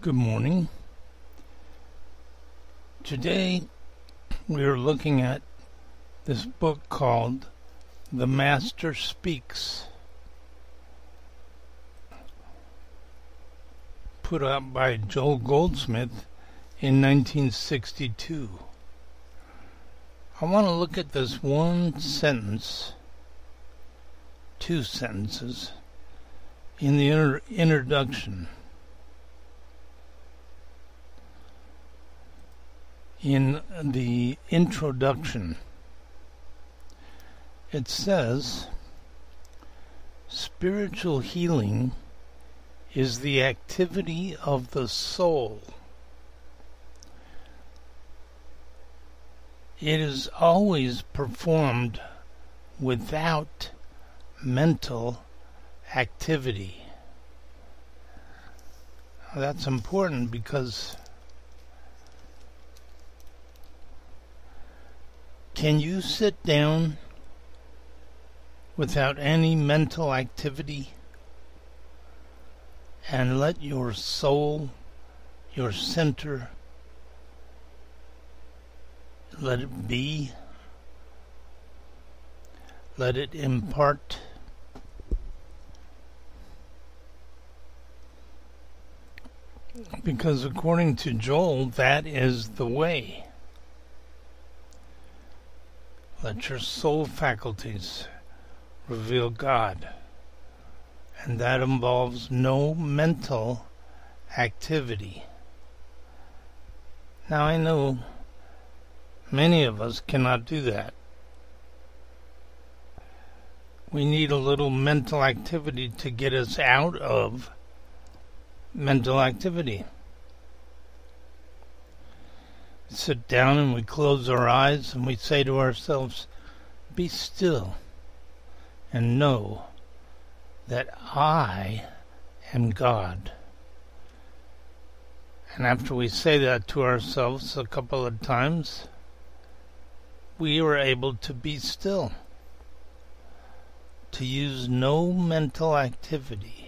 Good morning. Today we are looking at this book called The Master Speaks, put out by Joel Goldsmith in 1962. I want to look at this one sentence, two sentences, in the introduction. In the introduction, it says, spiritual healing is the activity of the soul. It is always performed without mental activity. That's important because can you sit down without any mental activity and let your soul, your center, let it be, let it impart? Because according to Joel, that is the way. Let your soul faculties reveal God, and that involves no mental activity. Now I know many of us cannot do that. We need a little mental activity to get us out of mental activity. Sit down and we close our eyes and we say to ourselves, be still and know that I am God. And after we say that to ourselves a couple of times, we are able to be still, to use no mental activity,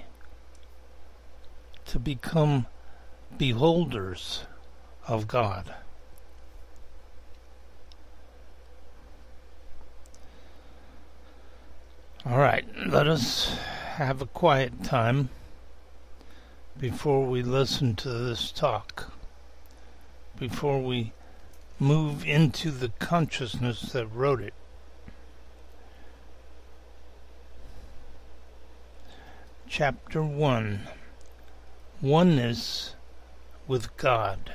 to become beholders of God. All right, let us have a quiet time before we listen to this talk, before we move into the consciousness that wrote it. Chapter 1, Oneness with God.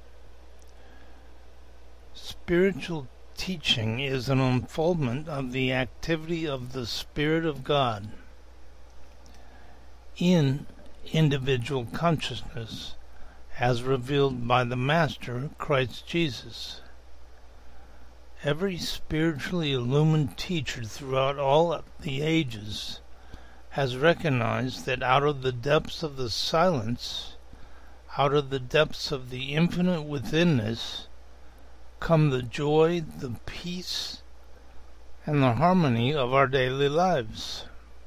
Spiritual teaching is an unfoldment of the activity of the Spirit of God in individual consciousness as revealed by the Master, Christ Jesus. Every spiritually illumined teacher throughout all the ages has recognized that out of the depths of the silence, out of the depths of the infinite withinness, come the joy, the peace, and the harmony of our daily lives.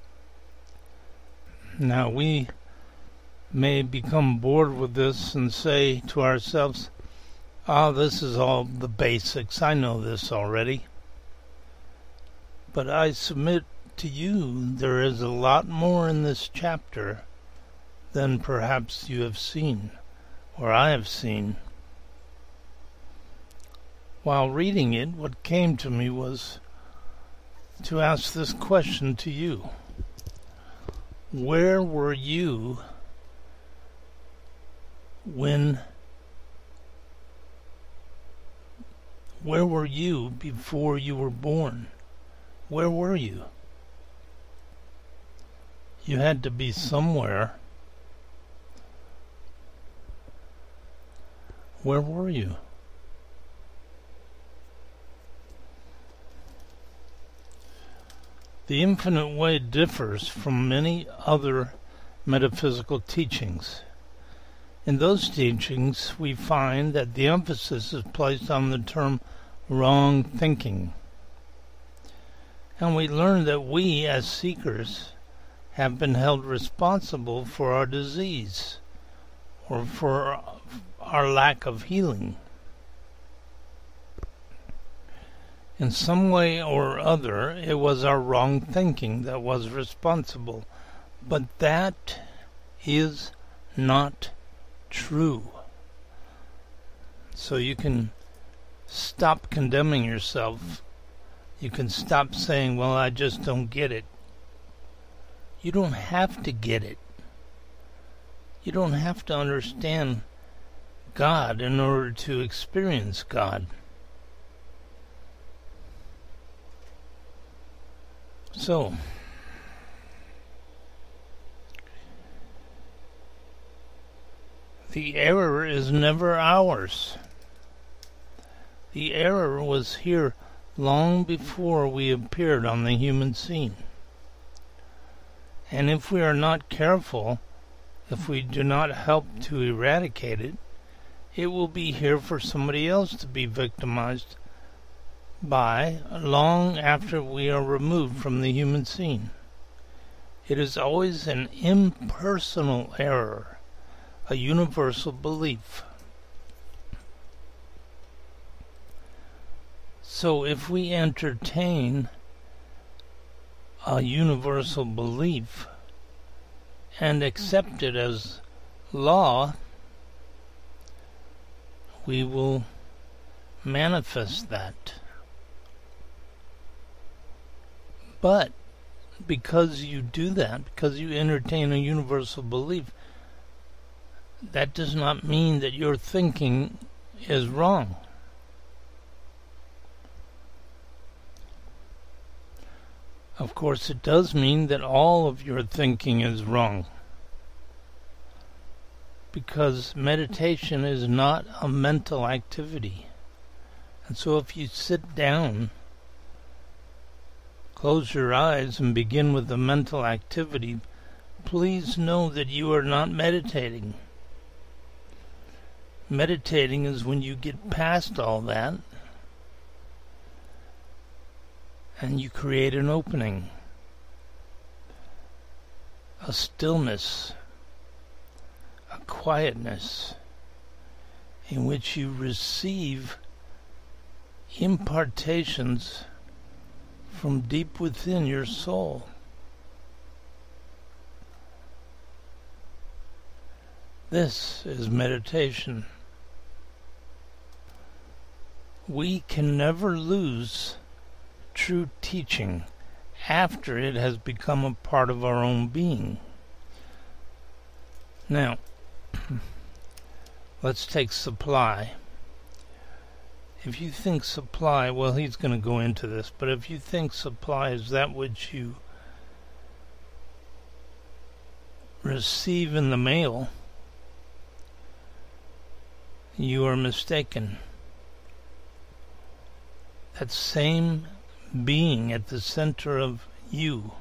Now we may become bored with this and say to ourselves, this is all the basics, I know this already. But I submit to you there is a lot more in this chapter than perhaps you have seen, or I have seen. While reading it, what came to me was to ask this question to you. Where were you where were you before you were born? Where were you? You had to be somewhere. Where were you? The infinite way differs from many other metaphysical teachings. In those teachings, we find that the emphasis is placed on the term wrong thinking. And we learn that we, as seekers, have been held responsible for our disease, or for our lack of healing. In some way or other, it was our wrong thinking that was responsible. But that is not true. So you can stop condemning yourself. You can stop saying, well, I just don't get it. You don't have to get it. You don't have to understand God in order to experience God. So, the error is never ours. The error was here long before we appeared on the human scene. And if we are not careful, if we do not help to eradicate it, it will be here for somebody else to be victimized by long after we are removed from the human scene. It is always an impersonal error, a universal belief. So if we entertain a universal belief and accept it as law, we will manifest that. But because you do that, because you entertain a universal belief, that does not mean that your thinking is wrong. Of course, it does mean that all of your thinking is wrong. Because meditation is not a mental activity. And so if you sit down, close your eyes and begin with a mental activity, please know that you are not meditating. Meditating is when you get past all that and you create an opening, a stillness, a quietness in which you receive impartations from deep within your soul. This is meditation. We can never lose true teaching after it has become a part of our own being. Now, let's take supply. If you think supply, well, he's going to go into this, but if you think supply is that which you receive in the mail, you are mistaken. That same being at the center of you,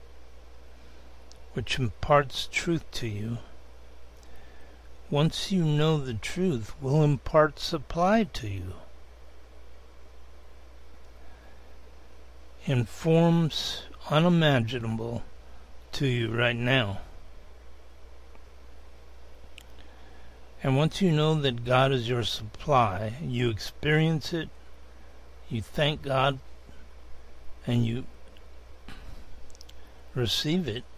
which imparts truth to you, once you know the truth, will impart supply to you in forms unimaginable to you right now. And once you know that God is your supply, you experience it, you thank God, and you receive it.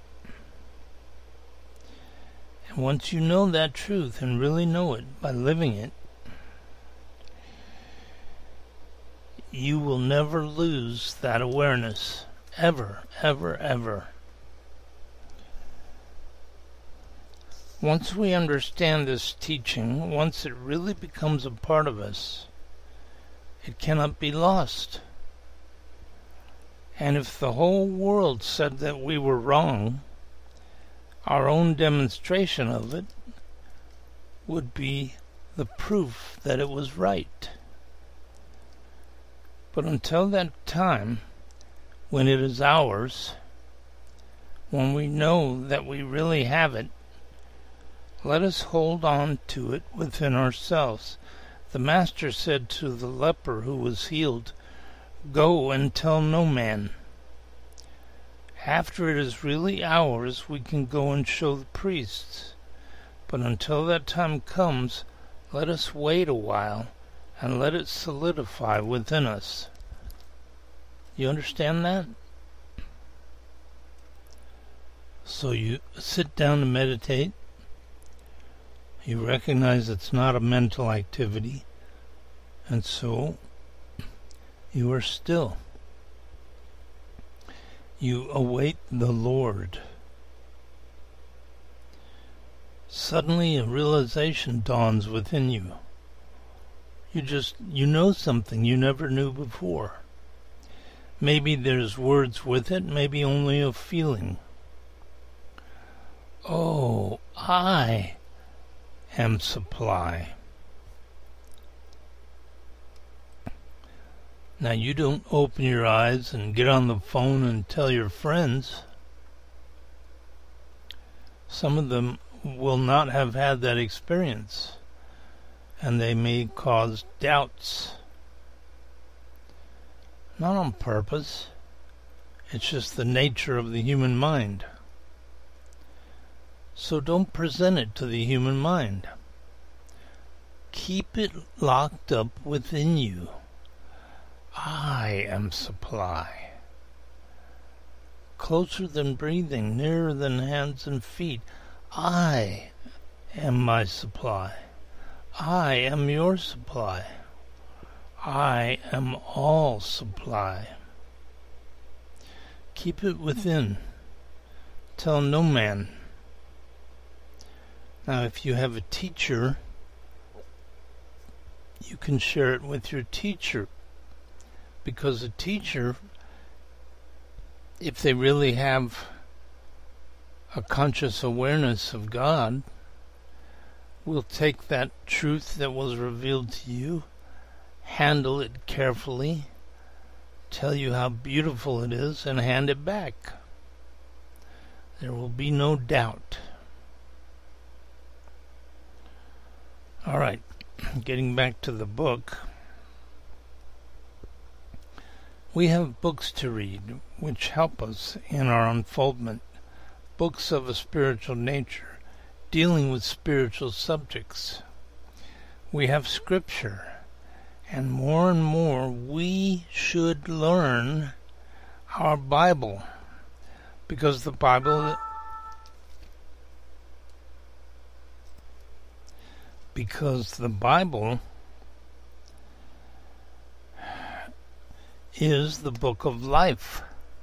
And once you know that truth and really know it by living it, you will never lose that awareness. Ever, ever, ever. Once we understand this teaching, once it really becomes a part of us, it cannot be lost. And if the whole world said that we were wrong, our own demonstration of it would be the proof that it was right. But until that time, when it is ours, when we know that we really have it, let us hold on to it within ourselves. The Master said to the leper who was healed, "Go and tell no man." After it is really ours, we can go and show the priests. But until that time comes, let us wait a while and let it solidify within us. You understand that? So you sit down to meditate. You recognize it's not a mental activity, and so you are still. You await the Lord. Suddenly a realization dawns within you. You know something you never knew before. Maybe there's words with it, maybe only a feeling. Oh, I am supply. Now you don't open your eyes and get on the phone and tell your friends. Some of them will not have had that experience, and they may cause doubts. Not on purpose. It's just the nature of the human mind. So don't present it to the human mind. Keep it locked up within you. I am supply. Closer than breathing, nearer than hands and feet. I am my supply. I am your supply. I am all supply. Keep it within. Tell no man. Now, if you have a teacher, you can share it with your teacher. Because a teacher, if they really have a conscious awareness of God, will take that truth that was revealed to you, handle it carefully, tell you how beautiful it is, and hand it back. There will be no doubt. All right, getting back to the book. We have books to read which help us in our unfoldment, books of a spiritual nature, dealing with spiritual subjects. We have Scripture, and more we should learn our Bible, because the Bible is the book of life.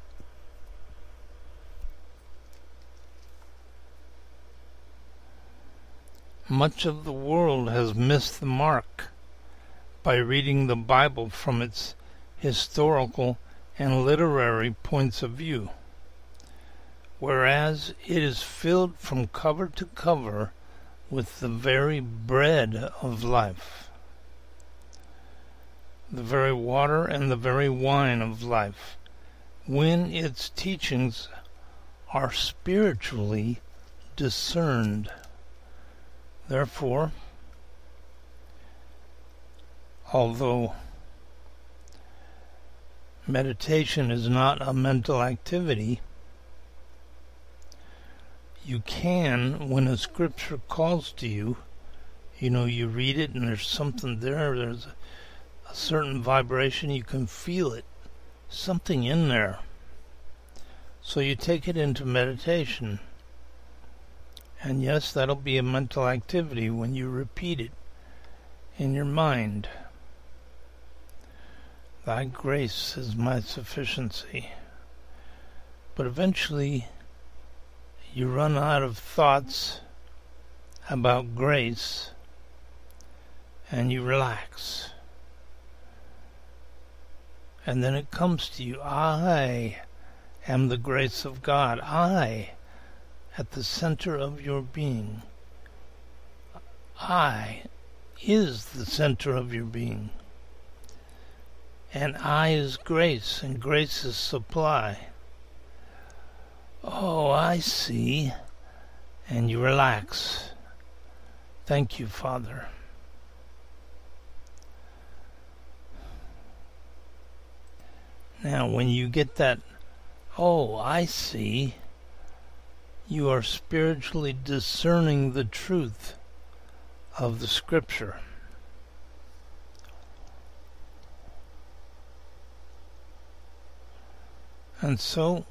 Much of the world has missed the mark by reading the Bible from its historical and literary points of view, whereas it is filled from cover to cover with the very bread of life, the very water and the very wine of life, when its teachings are spiritually discerned. Therefore, although meditation is not a mental activity, you can, when a scripture calls to you, you read it and there's something there's a certain vibration, you can feel it, something in there. So you take it into meditation. And yes, that'll be a mental activity when you repeat it in your mind. Thy grace is my sufficiency. But eventually, you run out of thoughts about grace, and you relax. And then it comes to you, I am the grace of God. I, at the center of your being. I is the center of your being. And I is grace, and grace is supply. Oh, I see. And you relax. Thank you, Father. Now, when you get that, oh, I see, you are spiritually discerning the truth of the Scripture. And so,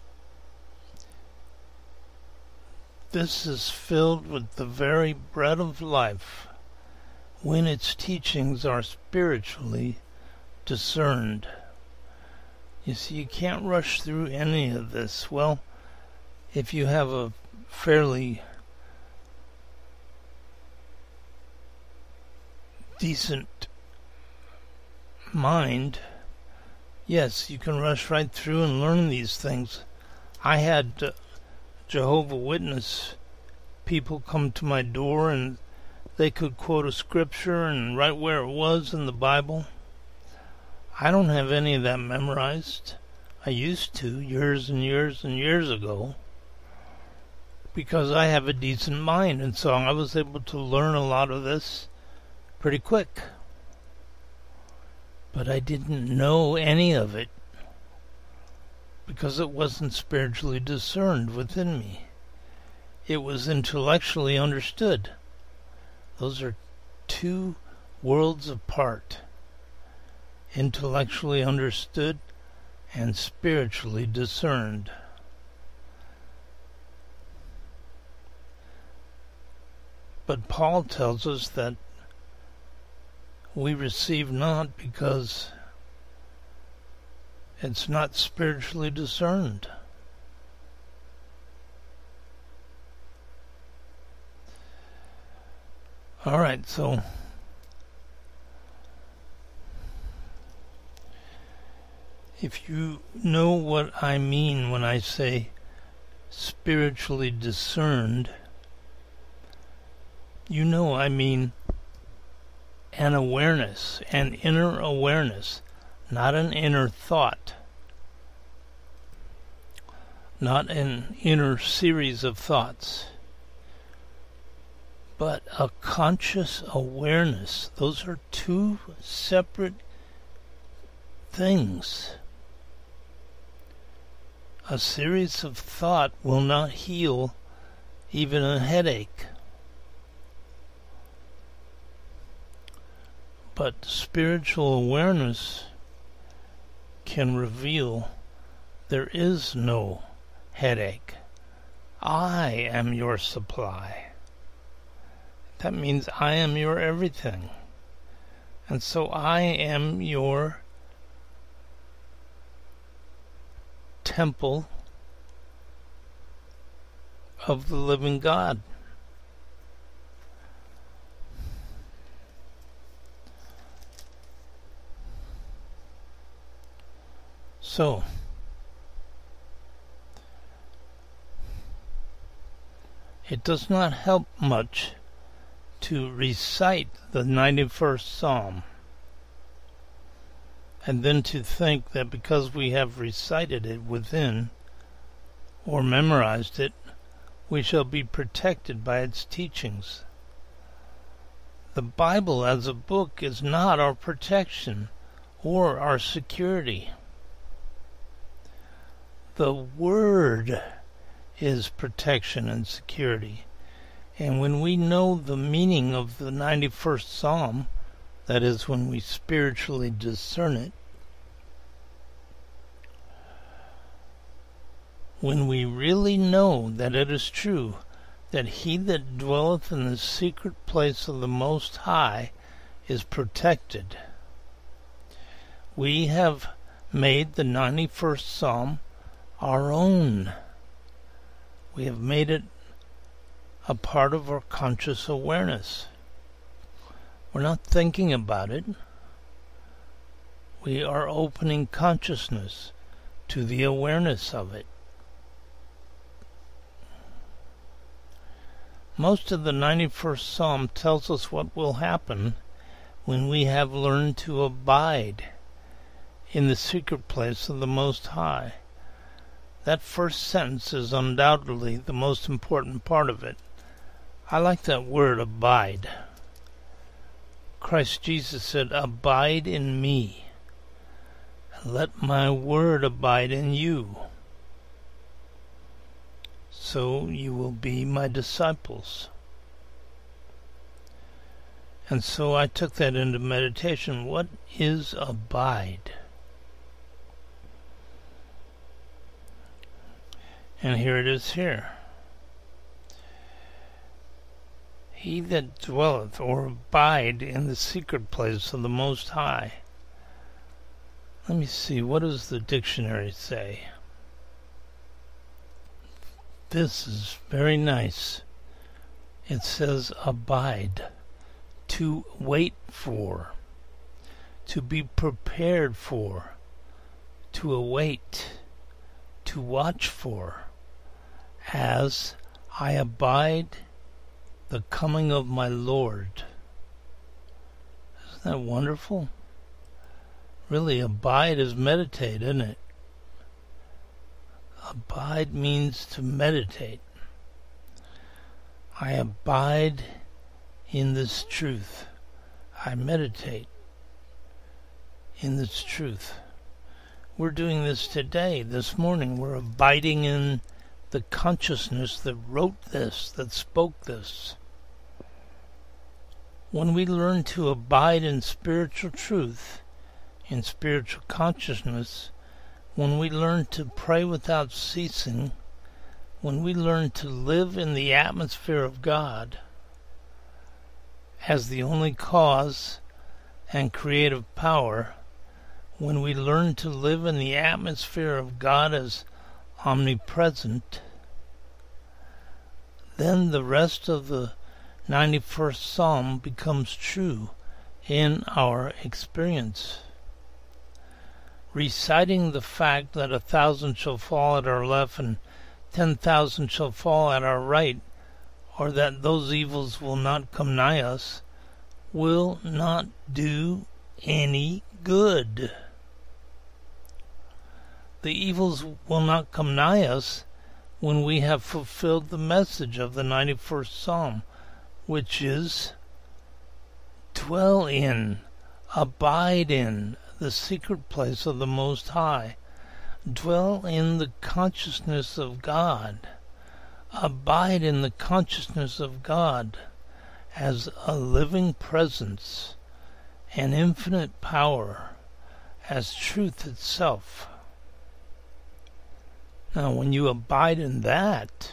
this is filled with the very bread of life when its teachings are spiritually discerned. You see, you can't rush through any of this. Well, if you have a fairly decent mind, yes, you can rush right through and learn these things. I had Jehovah's Witness people come to my door and they could quote a scripture and right where it was in the Bible. I don't have any of that memorized. I used to years and years and years ago because I have a decent mind, and so I was able to learn a lot of this pretty quick. But I didn't know any of it because it wasn't spiritually discerned within me. It was intellectually understood. Those are two worlds apart. Intellectually understood and spiritually discerned. But Paul tells us that we receive not because it's not spiritually discerned. All right, so if you know what I mean when I say spiritually discerned, you know I mean an awareness, an inner awareness, not an inner thought, not an inner series of thoughts, but a conscious awareness. Those are two separate things. A series of thought will not heal even a headache. But spiritual awareness can reveal there is no headache. I am your supply. That means I am your everything. And so I am your temple of the living God. So, it does not help much to recite the 91st Psalm and then to think that because we have recited it within or memorized it, we shall be protected by its teachings. The Bible as a book is not our protection or our security. The Word is protection and security. And when we know the meaning of the 91st Psalm, that is, when we spiritually discern it, when we really know that it is true that he that dwelleth in the secret place of the Most High is protected, we have made the 91st Psalm our own. We have made it a part of our conscious awareness. We're not thinking about it. We are opening consciousness to the awareness of it. Most of the 91st Psalm tells us what will happen when we have learned to abide in the secret place of the Most High. That first sentence is undoubtedly the most important part of it. I like that word, abide. Christ Jesus said, "Abide in me, and let my word abide in you." so you will be my disciples. And so I took that into meditation. What is abide? And here it is here. He that dwelleth or abide in the secret place of the Most High. Let me see, what does the dictionary say? This is very nice. It says abide, to wait for, to be prepared for, to await, to watch for, as I abide the coming of my Lord. Isn't that wonderful? Really, abide is meditate, isn't it? Abide means to meditate. I abide in this truth. I meditate in this truth. We're doing this today, this morning. We're abiding in the consciousness that wrote this, that spoke this. When we learn to abide in spiritual truth, in spiritual consciousness, when we learn to pray without ceasing, when we learn to live in the atmosphere of God as the only cause and creative power, when we learn to live in the atmosphere of God as omnipresent, then the rest of the 91st Psalm becomes true in our experience. Reciting the fact that 1,000 shall fall at our left and 10,000 shall fall at our right, or that those evils will not come nigh us, will not do any good. The evils will not come nigh us when we have fulfilled the message of the 91st Psalm, which is, dwell in, abide in the secret place of the Most High. Dwell in the consciousness of God. Abide in the consciousness of God as a living presence, an infinite power, as truth itself. Now, when you abide in that,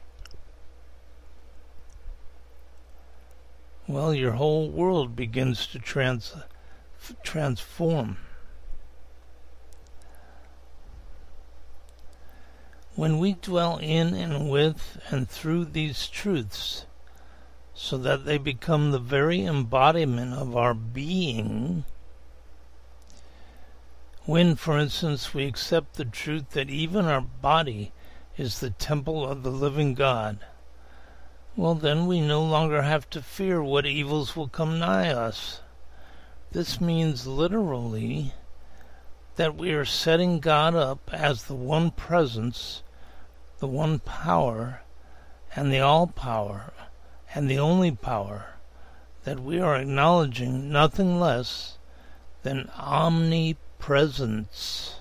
well, your whole world begins to transform. When we dwell in and with and through these truths, so that they become the very embodiment of our being, when, for instance, we accept the truth that even our body is the temple of the living God, well, then we no longer have to fear what evils will come nigh us. This means literally that we are setting God up as the one presence, the one power, and the all-power, and the only power, that we are acknowledging nothing less than omnipresence.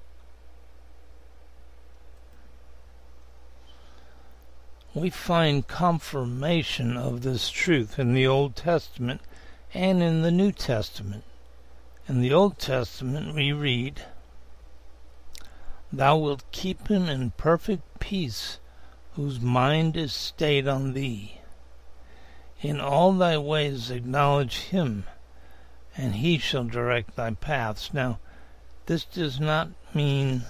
We find confirmation of this truth in the Old Testament and in the New Testament. In the Old Testament we read, Thou wilt keep him in perfect peace, whose mind is stayed on thee. In all thy ways acknowledge him, and he shall direct thy paths. Now, this does not mean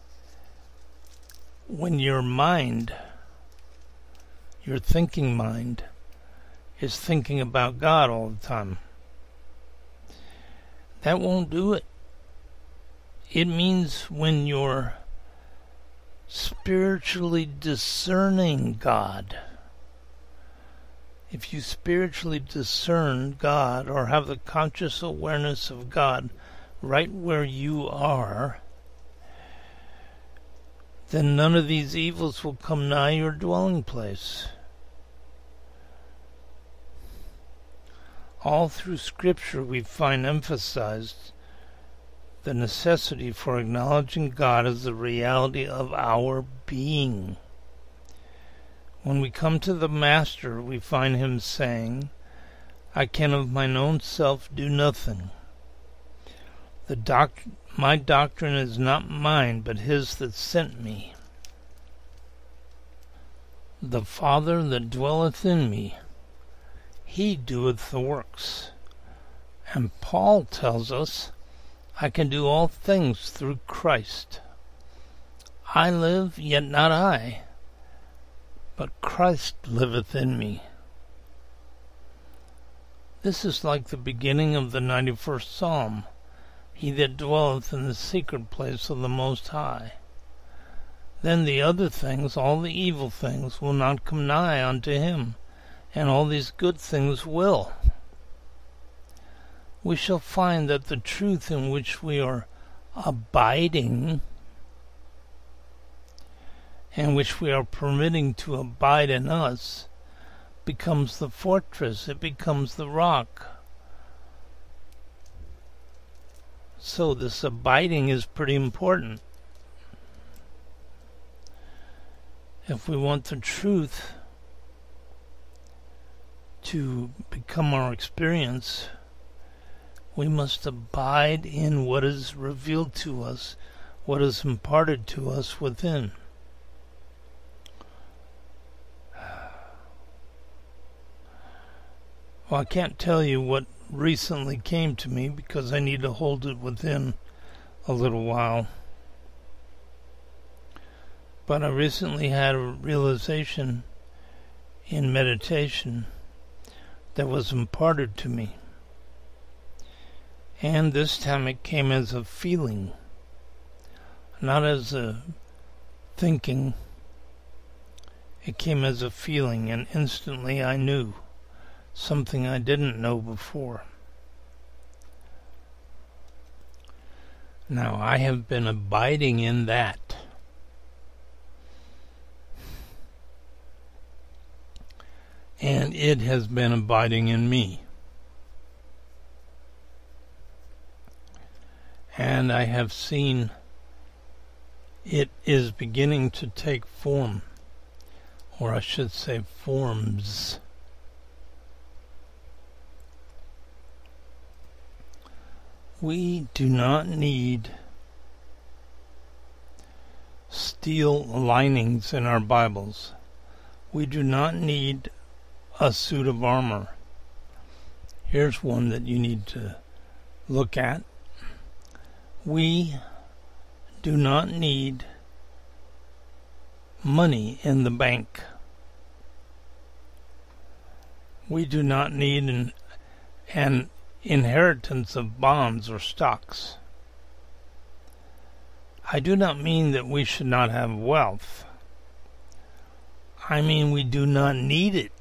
when your mind, your thinking mind, is thinking about God all the time. That won't do it. It means when you're spiritually discerning God. If you spiritually discern God or have the conscious awareness of God right where you are, then none of these evils will come nigh your dwelling place. All through Scripture we find emphasized the necessity for acknowledging God as the reality of our being. When we come to the Master, we find him saying, I can of mine own self do nothing. My doctrine is not mine, but his that sent me. The Father that dwelleth in me, he doeth the works. And Paul tells us, I can do all things through Christ. I live, yet not I, but Christ liveth in me. This is like the beginning of the 91st Psalm. He that dwelleth in the secret place of the Most High. Then the other things, all the evil things, will not come nigh unto him, and all these good things will. We shall find that the truth in which we are abiding, and which we are permitting to abide in us, becomes the fortress, it becomes the rock. So this abiding is pretty important. If we want the truth to become our experience, we must abide in what is revealed to us, what is imparted to us within. Well, I can't tell you what recently came to me because I need to hold it within a little while. But I recently had a realization in meditation that was imparted to me. And this time it came as a feeling, not as a thinking. It came as a feeling, and instantly I knew something I didn't know before. Now, I have been abiding in that. And it has been abiding in me. And I have seen it is beginning to take form, or I should say forms. We do not need steel linings in our Bibles. We do not need a suit of armor. Here's one that you need to look at. We do not need money in the bank. We do not need an inheritance of bonds or stocks. I do not mean that we should not have wealth. I mean we do not need it.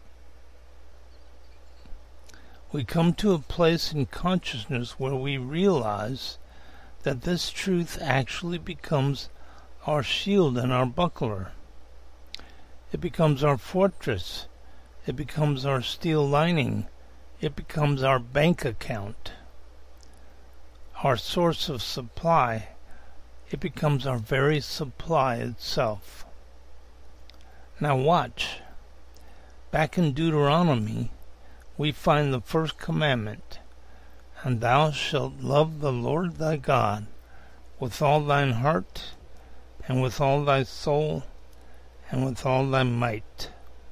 We come to a place in consciousness where we realize that this truth actually becomes our shield and our buckler. It becomes our fortress. It becomes our steel lining. It becomes our bank account, our source of supply. It becomes our very supply itself. Now watch. Back in Deuteronomy, we find the first commandment, and thou shalt love the Lord thy God with all thine heart, and with all thy soul, and with all thy might.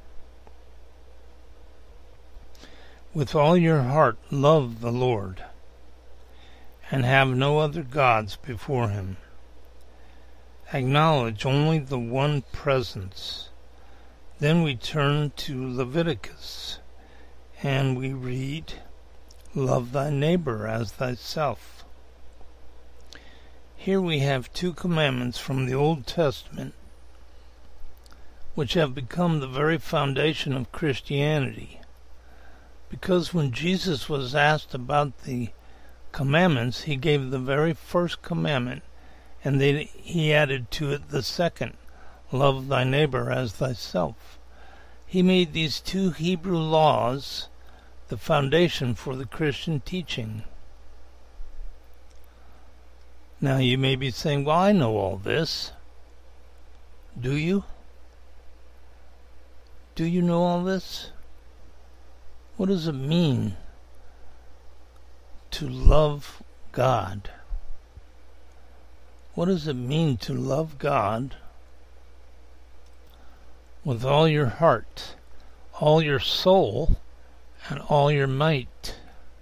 With all your heart love the Lord, and have no other gods before him. Acknowledge only the one presence. Then we turn to Leviticus, and we read, love thy neighbor as thyself. Here we have two commandments from the Old Testament, which have become the very foundation of Christianity. Because when Jesus was asked about the commandments, he gave the very first commandment, and he added to it the second, love thy neighbor as thyself. He made these two Hebrew laws the foundation for the Christian teaching. Now you may be saying, well, I know all this. Do you? do you know all this? What does it mean to love God? What does it mean to love God with all your heart, all your soul, and all your might?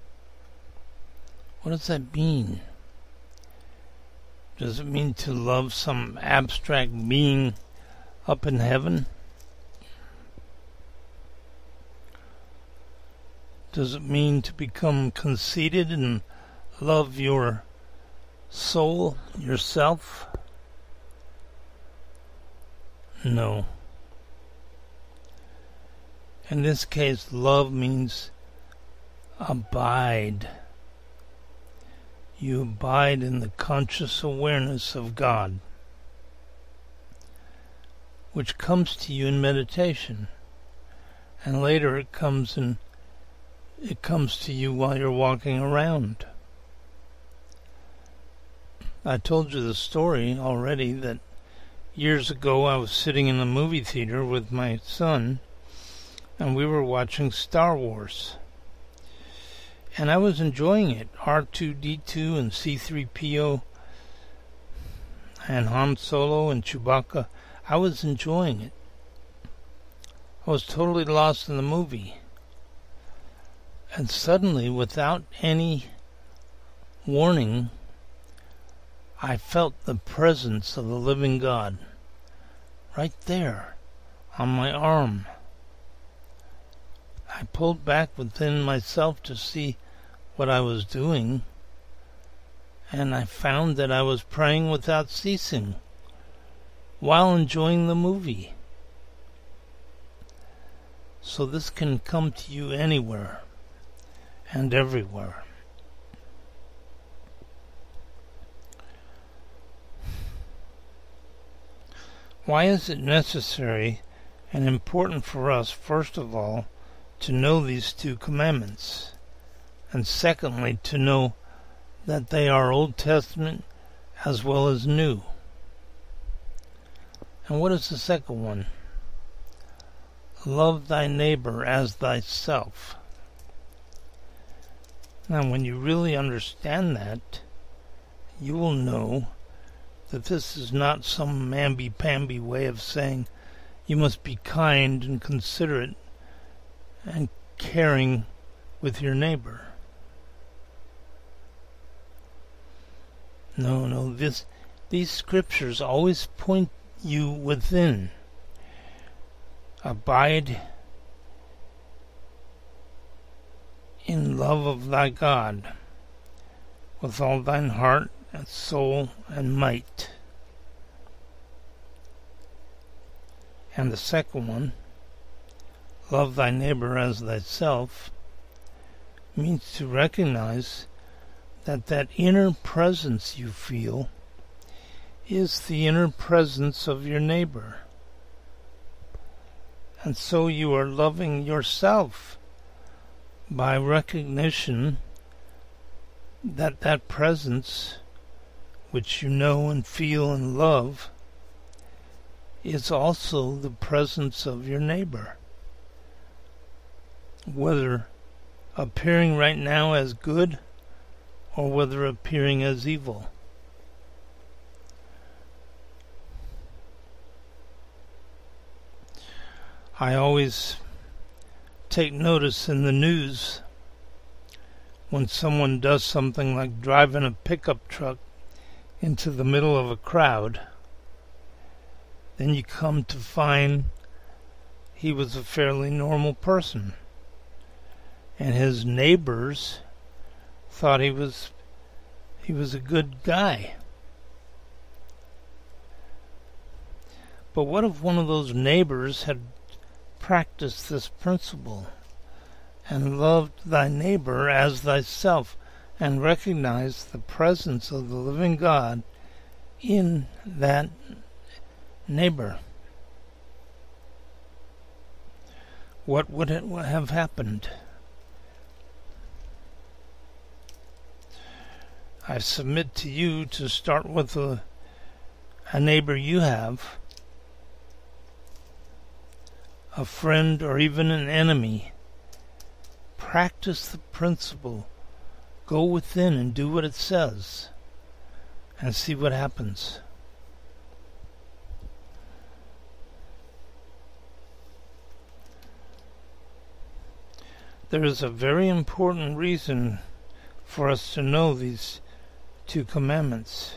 What does that mean? Does it mean to love some abstract being up in heaven? Does it mean to become conceited and love your soul, yourself? No. In this case, love means abide. You abide in the conscious awareness of God, which comes to you in meditation, and later it comes to you while you're walking around. I told you the story already that years ago I was sitting in a movie theater with my son, and we were watching Star Wars. And I was enjoying it. R2-D2 and C-3PO and Han Solo and Chewbacca. I was enjoying it. I was totally lost in the movie. And suddenly, without any warning, I felt the presence of the living God right there on my arm. I pulled back within myself to see what I was doing, and I found that I was praying without ceasing while enjoying the movie. So this can come to you anywhere and everywhere. Why is it necessary and important for us, first of all, to know these two commandments, and secondly, to know that they are Old Testament as well as New? And what is the second one? Love thy neighbor as thyself. Now, when you really understand that, you will know that this is not some mamby-pamby way of saying you must be kind and considerate and caring with your neighbor. No, these scriptures always point you within. Abide in love of thy God with all thine heart and soul and might. And the second one, love thy neighbor as thyself, means to recognize that inner presence you feel is the inner presence of your neighbor. And so you are loving yourself by recognition that that presence, which you know and feel and love, is also the presence of your neighbor. Whether appearing right now as good or whether appearing as evil. I always take notice in the news when someone does something like driving a pickup truck into the middle of a crowd. Then you come to find he was a fairly normal person, and his neighbors thought he was a good guy. But what if one of those neighbors had practiced this principle and loved thy neighbor as thyself and recognized the presence of the living God in that neighbor? What would have happened? I submit to you to start with a neighbor you have, a friend, or even an enemy. Practice the principle. Go within and do what it says, and see what happens. There is a very important reason for us to know these 2 commandments,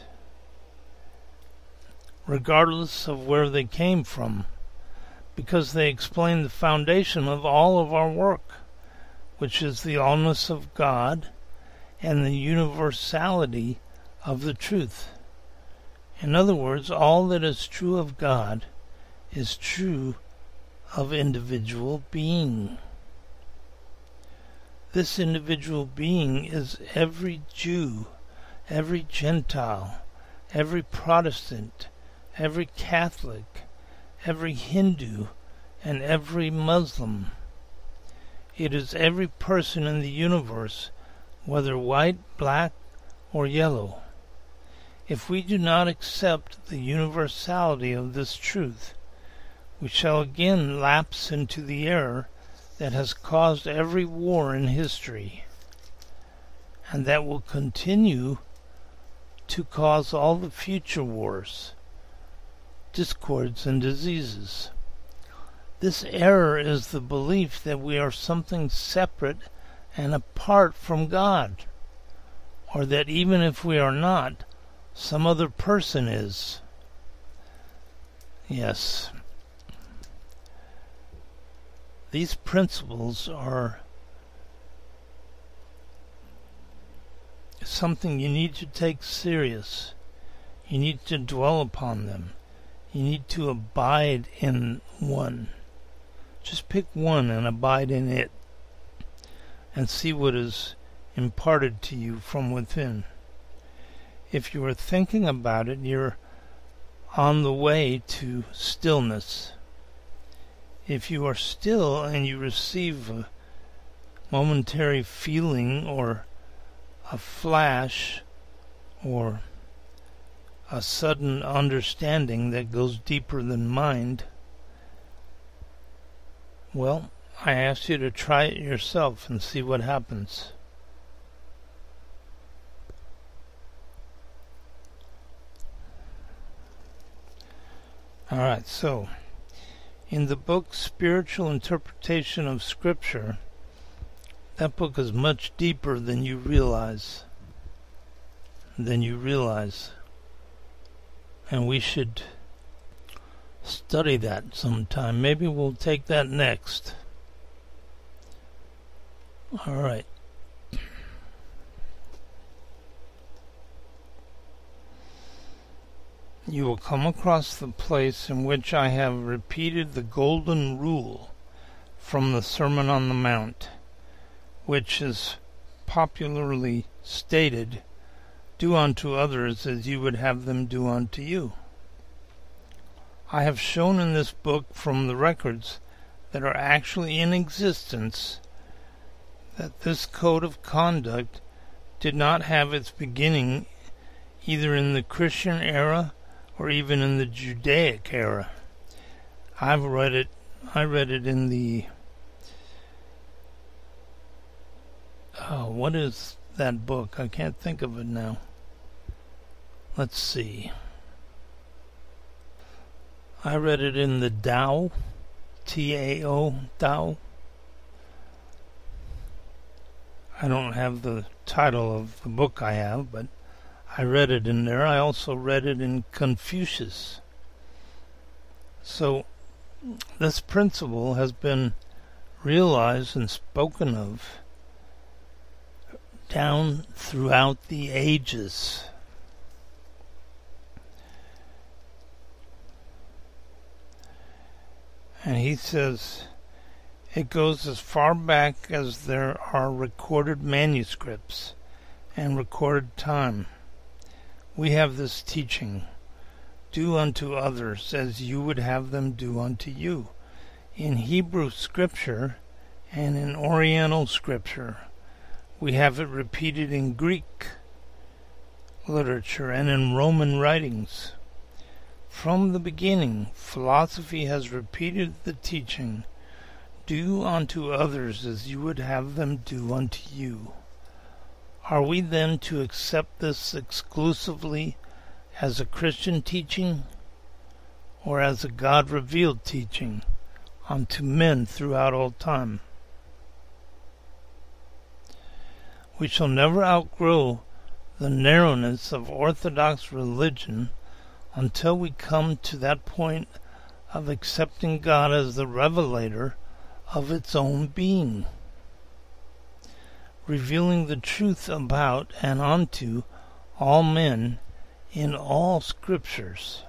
regardless of where they came from, because they explain the foundation of all of our work, which is the allness of God and the universality of the truth. In other words, all that is true of God is true of individual being. This individual being is every Jew, every Gentile, every Protestant, every Catholic, every Hindu, and every Muslim. It is every person in the universe, whether white, black, or yellow. If we do not accept the universality of this truth, we shall again lapse into the error that has caused every war in history, and that will continue to cause all the future wars, discords, and diseases. This error is the belief that we are something separate and apart from God, or that even if we are not, some other person is. Yes. These principles are something you need to take serious. You need to dwell upon them. You need to abide in one. Just pick one and abide in it, and see what is imparted to you from within. If you are thinking about it, you're on the way to stillness. If you are still and you receive a momentary feeling or a flash or a sudden understanding that goes deeper than mind, well, I ask you to try it yourself and see what happens. Alright, so in the book Spiritual Interpretation of Scripture, that book is much deeper than you realize. And we should study that sometime. Maybe we'll take that next. All right. You will come across the place in which I have repeated the golden rule from the Sermon on the Mount, which is popularly stated, "Do unto others as you would have them do unto you." I have shown in this book from the records that are actually in existence that this code of conduct did not have its beginning either in the Christian era or even in the Judaic era. I read it in the what is that book? I can't think of it now. Let's see. I read it in the Tao, T-A-O, Tao. I don't have the title of the book I have, but I read it in there. I also read it in Confucius. So this principle has been realized and spoken of down throughout the ages. And he says it goes as far back as there are recorded manuscripts and recorded time. We have this teaching, do unto others as you would have them do unto you, in Hebrew scripture and in Oriental scripture. We have it repeated in Greek literature and in Roman writings. From the beginning, philosophy has repeated the teaching, do unto others as you would have them do unto you. Are we then to accept this exclusively as a Christian teaching, or as a God-revealed teaching unto men throughout all time? We shall never outgrow the narrowness of Orthodox religion until we come to that point of accepting God as the revelator of its own being, revealing the truth about and unto all men in all scriptures.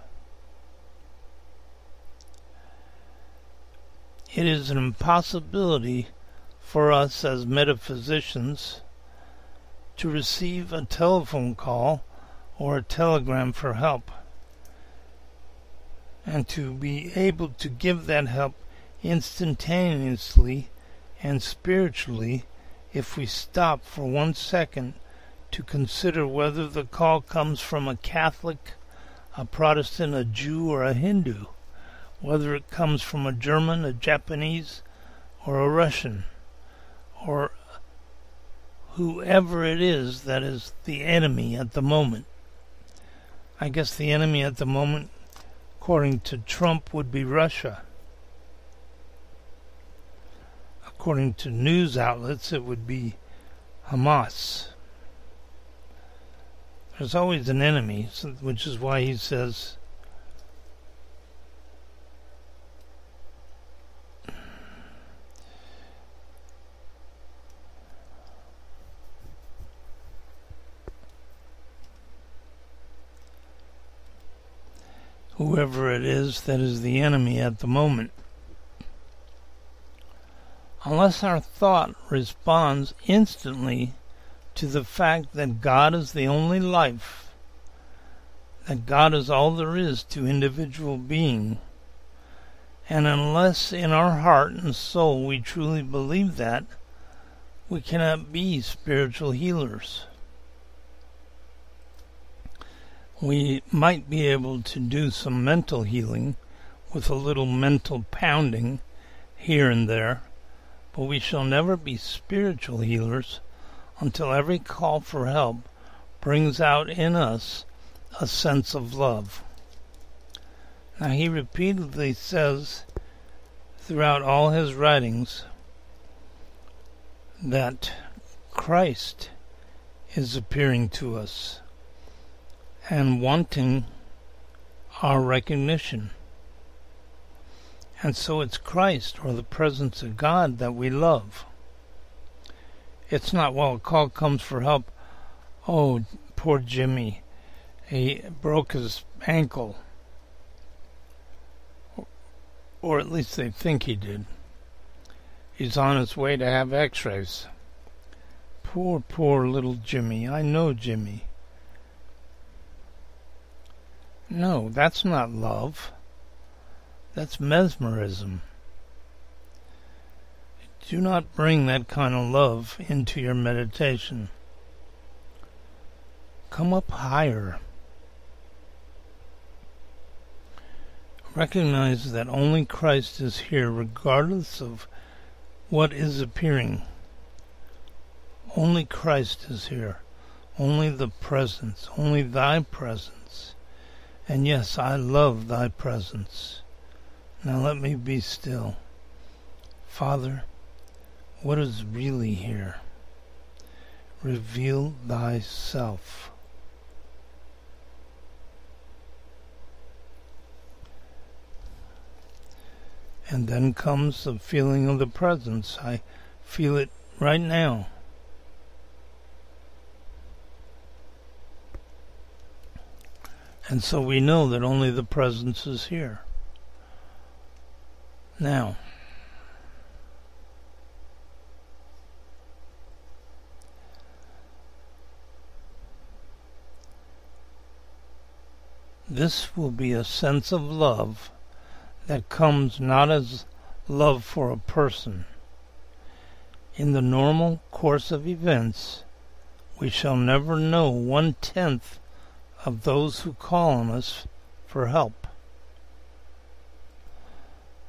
It is an impossibility for us as metaphysicians to receive a telephone call or a telegram for help, and to be able to give that help instantaneously and spiritually if we stop for 1 second to consider whether the call comes from a Catholic, a Protestant, a Jew, or a Hindu, whether it comes from a German, a Japanese, or a Russian, or whoever it is that is the enemy at the moment. I guess the enemy at the moment, according to Trump, would be Russia. According to news outlets, it would be Hamas. There's always an enemy, which is why he says, whoever it is that is the enemy at the moment. Unless our thought responds instantly to the fact that God is the only life, that God is all there is to individual being, and unless in our heart and soul we truly believe that, we cannot be spiritual healers. We might be able to do some mental healing with a little mental pounding here and there, but we shall never be spiritual healers until every call for help brings out in us a sense of love. Now, he repeatedly says throughout all his writings that Christ is appearing to us and wanting our recognition. And so it's Christ, or the presence of God, that we love. It's not, well, a call comes for help. Oh, poor Jimmy. He broke his ankle. Or at least they think he did. He's on his way to have x-rays. Poor little Jimmy. I know Jimmy. No, that's not love. That's mesmerism. Do not bring that kind of love into your meditation. Come up higher. Recognize that only Christ is here, regardless of what is appearing. Only Christ is here. Only the presence. Only thy presence. And yes, I love thy presence. Now let me be still. Father, what is really here? Reveal thyself. And then comes the feeling of the presence. I feel it right now. And so we know that only the presence is here. Now, this will be a sense of love that comes not as love for a person. In the normal course of events, we shall never know 1/10 of those who call on us for help.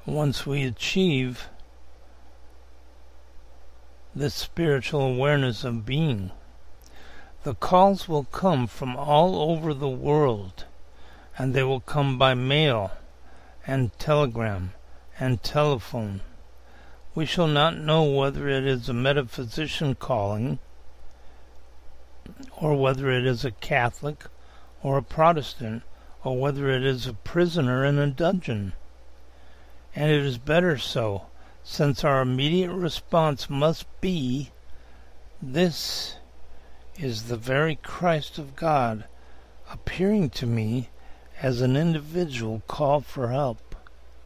Once we achieve this spiritual awareness of being, the calls will come from all over the world, and they will come by mail and telegram and telephone. We shall not know whether it is a metaphysician calling, or whether it is a Catholic or a Protestant, or whether it is a prisoner in a dungeon. And it is better so, since our immediate response must be, "This is the very Christ of God appearing to me as an individual called for help."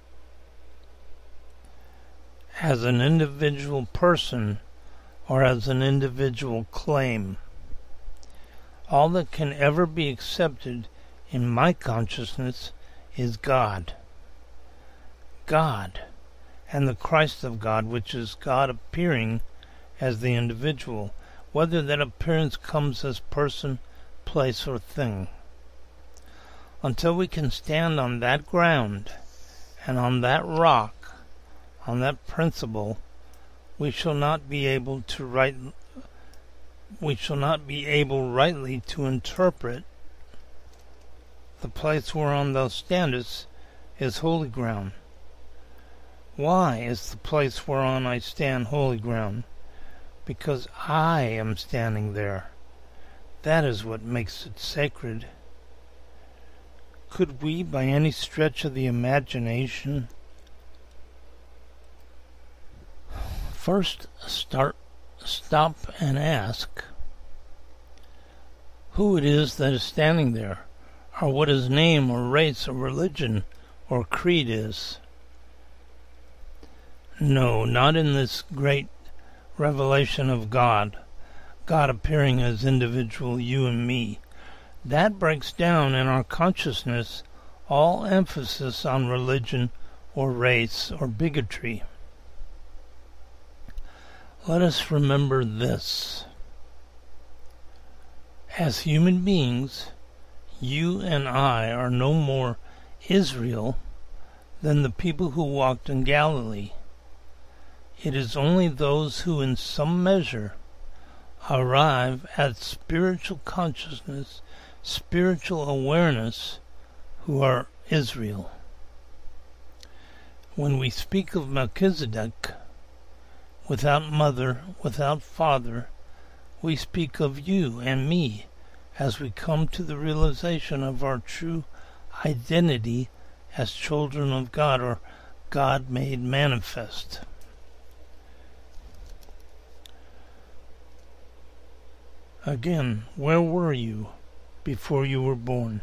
As an individual person, or as an individual claim. All that can ever be accepted in my consciousness is God. God, and the Christ of God, which is God appearing as the individual, whether that appearance comes as person, place, or thing. Until we can stand on that ground, and on that rock, on that principle, we shall not be able rightly to interpret the place whereon thou standest is holy ground. Why is the place whereon I stand holy ground? Because I am standing there. That is what makes it sacred. Could we, by any stretch of the imagination, first stop and ask who it is that is standing there, or what his name or race or religion or creed is? No, not in this great revelation of God, God appearing as individual you and me. That breaks down in our consciousness all emphasis on religion or race or bigotry. Let us remember this. As human beings, you and I are no more Israel than the people who walked in Galilee. It is only those who in some measure arrive at spiritual consciousness, spiritual awareness, who are Israel. When we speak of Melchizedek, without mother, without father, we speak of you and me as we come to the realization of our true identity as children of God, or God made manifest. Again, where were you before you were born?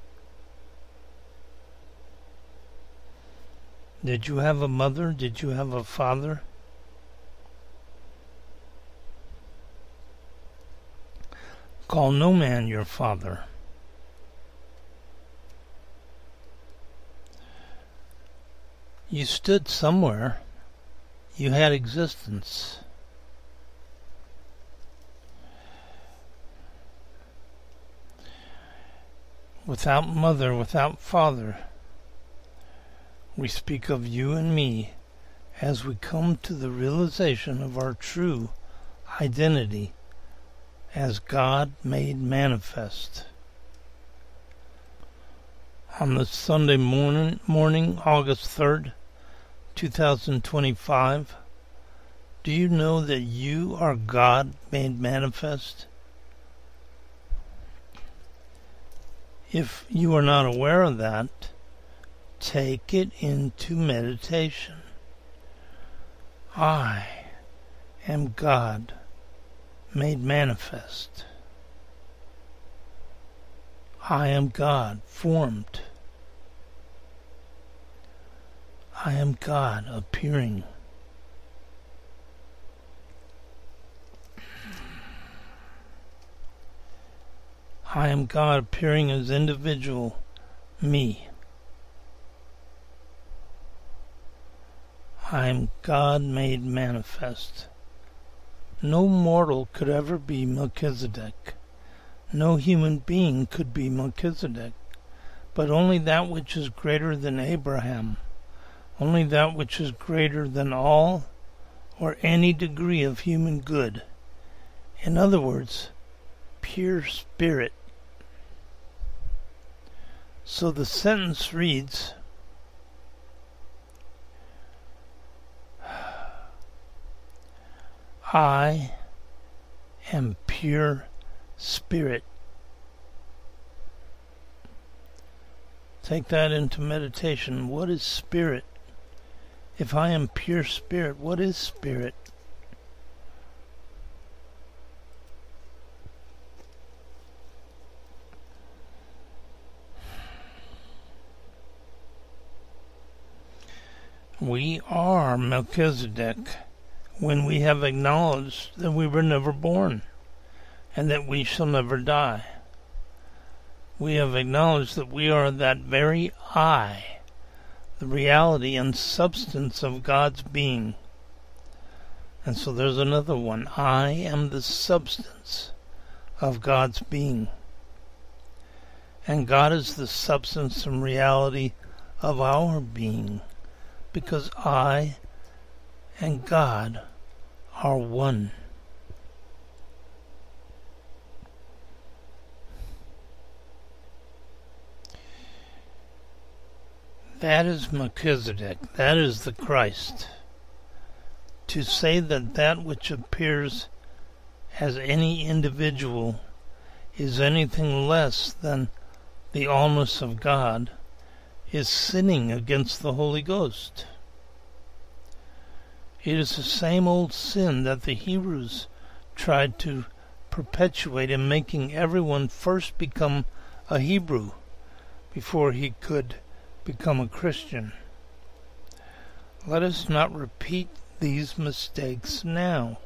Did you have a mother? Did you have a father? Call no man your father. You stood somewhere. You had existence. Without mother, without father, we speak of you and me as we come to the realization of our true identity as God made manifest. On this Sunday morning, August 3rd, 2025, do you know that you are God made manifest? If you are not aware of that, take it into meditation. I am God made manifest. I am God formed. I am God appearing. I am God appearing as individual me. I am God made manifest. No mortal could ever be Melchizedek. No human being could be Melchizedek, but only that which is greater than Abraham, only that which is greater than all or any degree of human good. In other words, pure spirit. So the sentence reads, I am pure spirit. Take that into meditation. What is spirit? If I am pure spirit, what is spirit? We are Melchizedek when we have acknowledged that we were never born and that we shall never die. We have acknowledged that we are that very I, the reality and substance of God's being. And so there's another one. I am the substance of God's being. And God is the substance and reality of our being, because I and God are one. That is Melchizedek. That is the Christ. To say that that which appears as any individual is anything less than the allness of God is sinning against the Holy Ghost. It is the same old sin that the Hebrews tried to perpetuate in making everyone first become a Hebrew before he could become a Christian. Let us not repeat these mistakes now.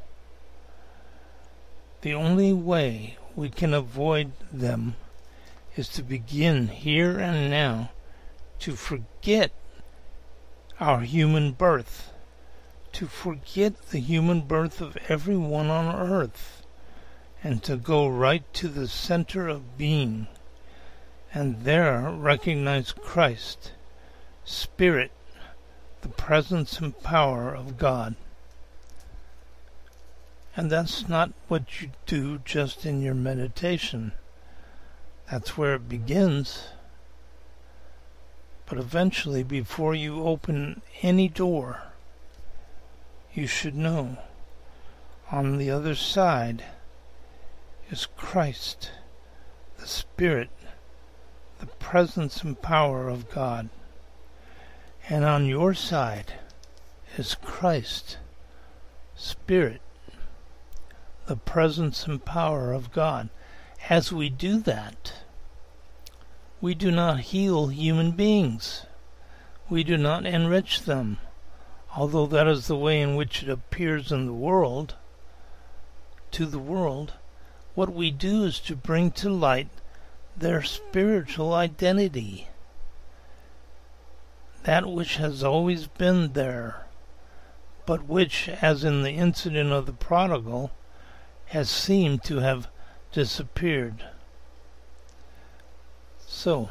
The only way we can avoid them is to begin here and now to forget our human birth, to forget the human birth of everyone on earth, and to go right to the center of being, and there recognize Christ, Spirit, the presence and power of God. And that's not what you do just in your meditation. That's where it begins. But eventually, before you open any door, you should know on the other side is Christ, the Spirit, the presence and power of God. And on your side is Christ, Spirit, the presence and power of God. As we do that, we do not heal human beings. We do not enrich them, although that is the way in which it appears in the world. To the world, what we do is to bring to light their spiritual identity, that which has always been there, but which, as in the incident of the prodigal, has seemed to have disappeared. So,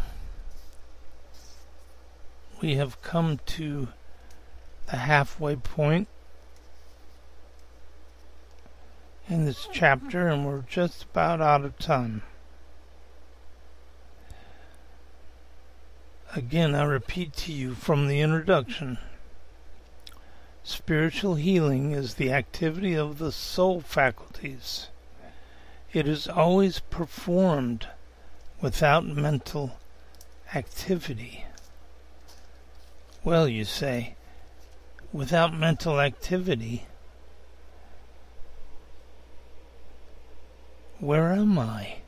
we have come to the halfway point in this chapter, and we're just about out of time. Again, I repeat to you from the introduction, spiritual healing is the activity of the soul faculties. It is always performed without mental activity. Well, you say, without mental activity, where am I?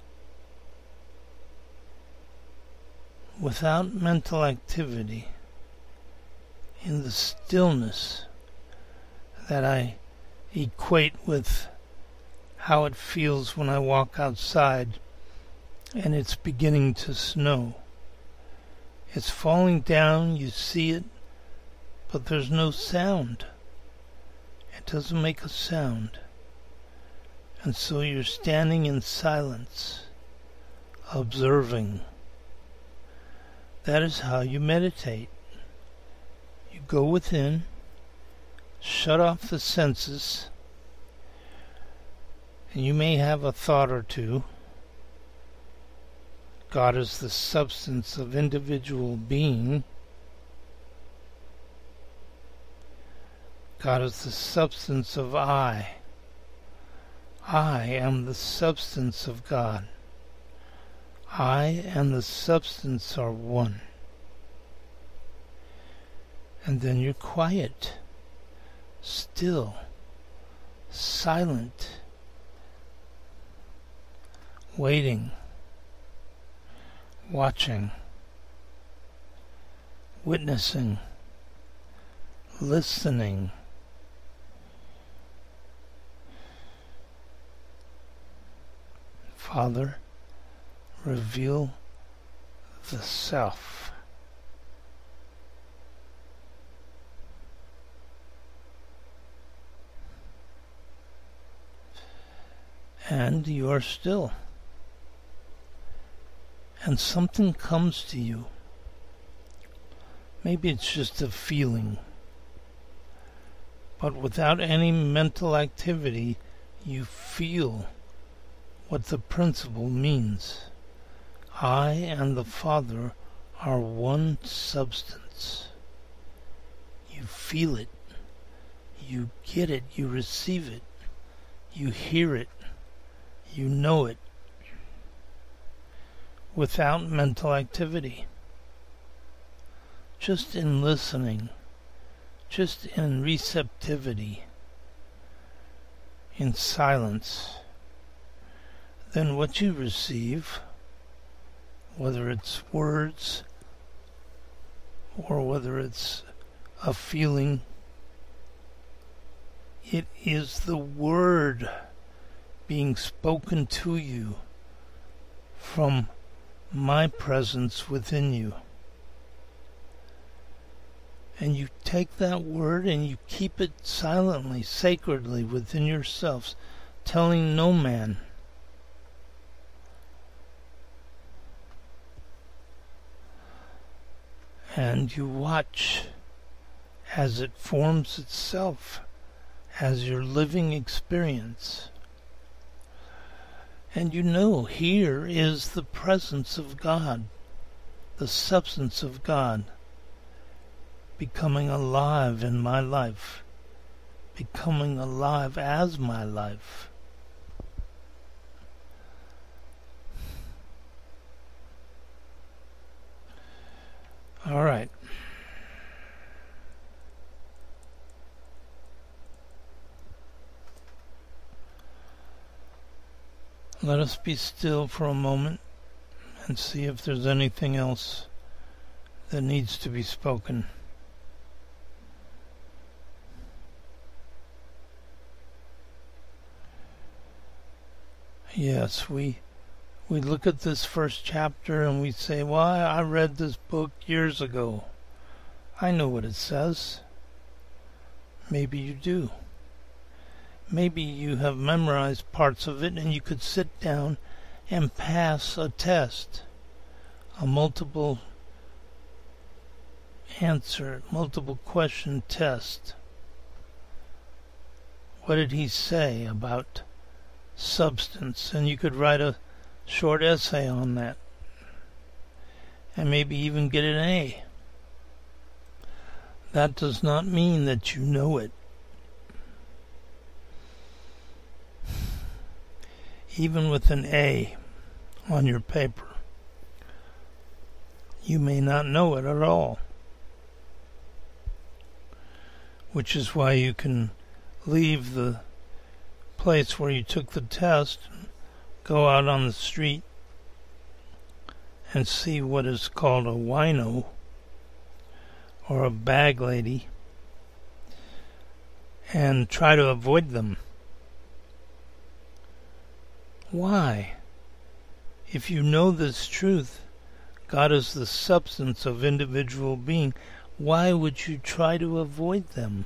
Without mental activity, in the stillness that I equate with how it feels when I walk outside and it's beginning to snow. It's falling down, you see it, but there's no sound. It doesn't make a sound. And so you're standing in silence, observing. That is how you meditate. You go within, shut off the senses, and you may have a thought or two. God is the substance of individual being. God is the substance of I. I am the substance of God. I and the substance are one. And then you're quiet, still, silent, waiting, watching, witnessing, listening. Father, reveal the self. And you are still. And something comes to you. Maybe it's just a feeling. But without any mental activity, you feel what the principle means. I and the Father are one substance. You feel it. You get it. You receive it. You hear it. You know it. Without mental activity. Just in listening. Just in receptivity. In silence. Then what you receive, whether it's words or whether it's a feeling, it is the word being spoken to you from my presence within you. And you take that word and you keep it silently, sacredly within yourselves, telling no man. And you watch as it forms itself as your living experience. And you know here is the presence of God, the substance of God, becoming alive in my life, becoming alive as my life. All right. Let us be still for a moment and see if there's anything else that needs to be spoken. Yes, we look at this first chapter and we say, well, I read this book years ago. I know what it says. Maybe you do. Maybe you have memorized parts of it and you could sit down and pass a test, a multiple answer, multiple question test. What did he say about substance? And you could write a short essay on that and maybe even get an A. That does not mean that you know it. Even with an A on your paper, you may not know it at all. Which is why you can leave the place where you took the test, go out on the street and see what is called a wino or a bag lady and try to avoid them. Why? If you know this truth, God is the substance of individual being, why would you try to avoid them?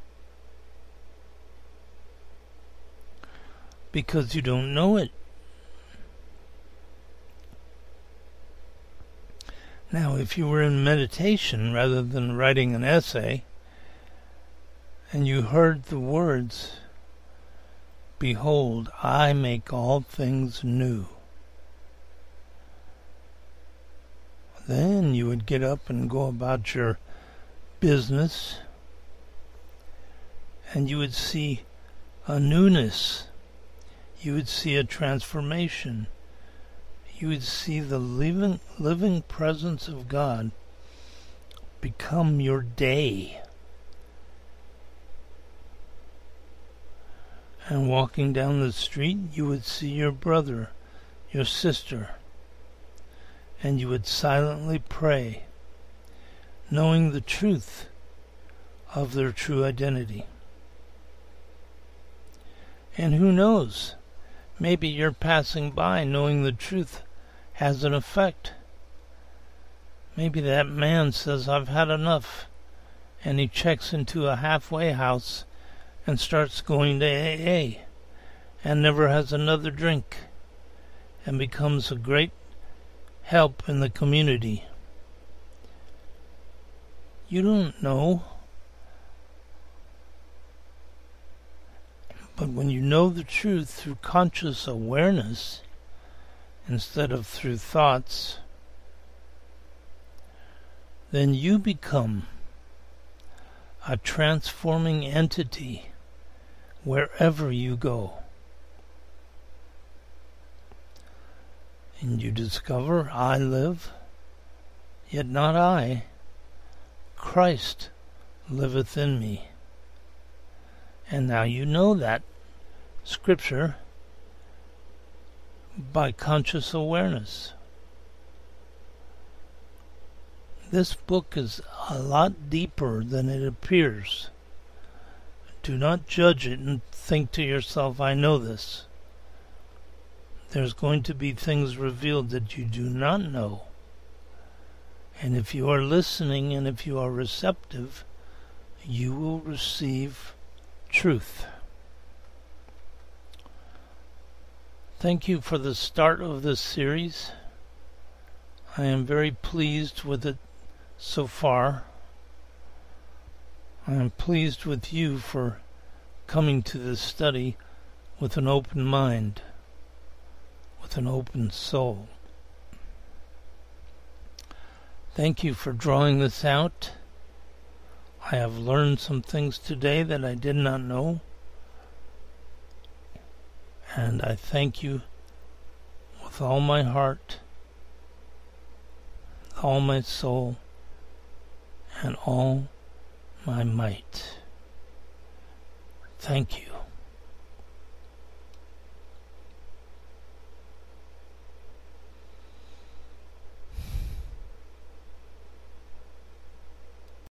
Because you don't know it. Now, if you were in meditation rather than writing an essay, and you heard the words, "Behold, I make all things new," then you would get up and go about your business, and you would see a newness. You would see a transformation. You would see the living presence of God become your day. And walking down the street, you would see your brother, your sister, and you would silently pray, knowing the truth of their true identity. And who knows, maybe you're passing by knowing the truth has an effect. Maybe that man says, "I've had enough," and he checks into a halfway house and starts going to AA and never has another drink and becomes a great help in the community. You don't know. But when you know the truth through conscious awareness instead of through thoughts, then you become a transforming entity wherever you go. And you discover, I live, yet not I. Christ liveth in me. And now you know that scripture by conscious awareness. This book is a lot deeper than it appears. Do not judge it and think to yourself, I know this. There's going to be things revealed that you do not know. And if you are listening and if you are receptive, you will receive truth. Thank you for the start of this series. I am very pleased with it so far. I am pleased with you for coming to this study with an open mind, with an open soul. Thank you for drawing this out. I have learned some things today that I did not know. And I thank you with all my heart, all my soul, and all my might. Thank you.